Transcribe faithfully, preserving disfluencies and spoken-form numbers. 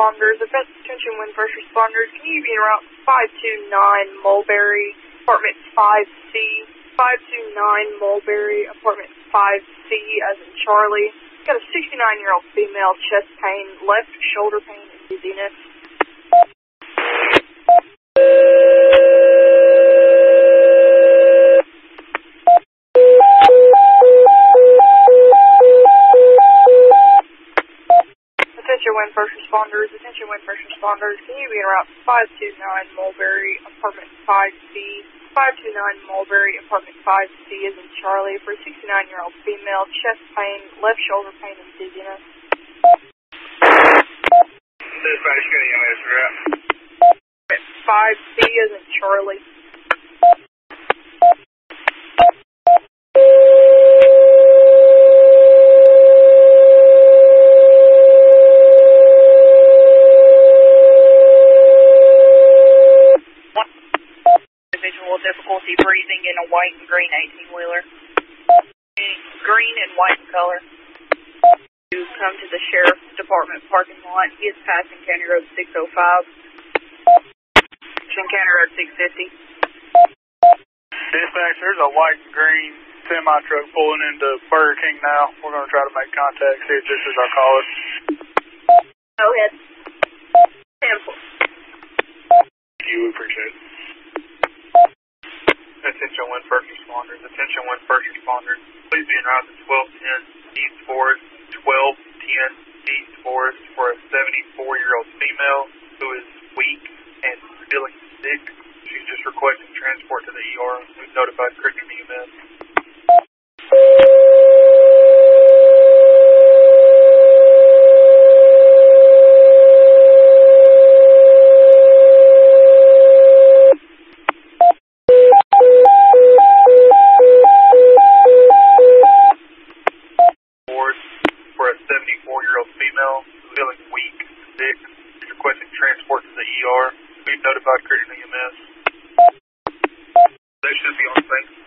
responders. Attention wind first responders. Can you be en route five two nine Mulberry, apartment five C? five two nine Mulberry, apartment five C as in Charlie. Got a sixty-nine-year-old female, chest pain, left shoulder pain, and dizziness. Attention wind first responders, attention wind first responders. Can you be en route five two nine Mulberry, apartment five C? five two nine Mulberry, apartment five C as in Charlie for a sixty-nine-year-old female, chest pain, left shoulder pain, and dizziness. Dispatch, can you answer that? five C as in Charlie. Individual difficulty breathing in a white and green eighteen-wheeler. Green and white in color. To come to the Sheriff's Department parking lot. He is passing County Road six oh five. County Road six fifty. Dispatch, there's a white and green semi-truck pulling into Burger King now. We're going to try to make contact, see if this is our caller. Go ahead. Sample. Thank you, we appreciate it. Attention wind first responders, attention wind first responders. Please be en route to twelve ten East Forest, twelve ten East Forest for a seventy-four-year-old female who is weak and feeling sick. She's just requesting transport to the E R. We've notified Cricket E M S. For a seventy-four-year-old female feeling weak, sick, she's requesting transport to the E R. We've notified Cricket E M S. They should be on the same.